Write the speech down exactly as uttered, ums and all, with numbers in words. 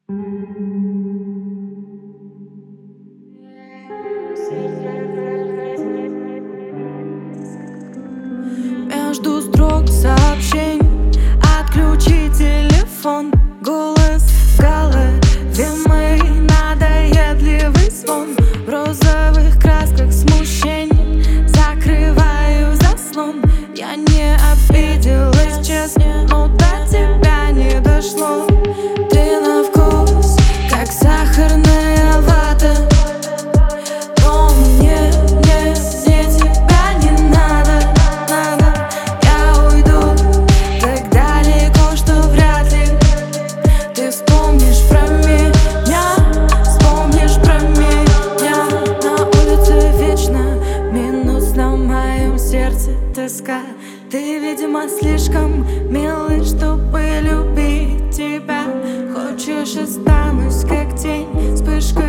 Между строк сообщений отключи телефон. Голос в голове мой, надоедливый звон. В розовых красках смущений закрываю заслон. Я не обиделась, честно, но до тебя не дошло. Ты на вкус, как сахарная вата, но мне, мне, мне тебя не надо, надо. Я уйду так далеко, что вряд ли ты вспомнишь про меня, вспомнишь про меня. На улице вечно минус, на моем сердце тоска. Ты, видимо, слишком милый, чтобы любить тебя. Хочешь, останусь как тень, вспышка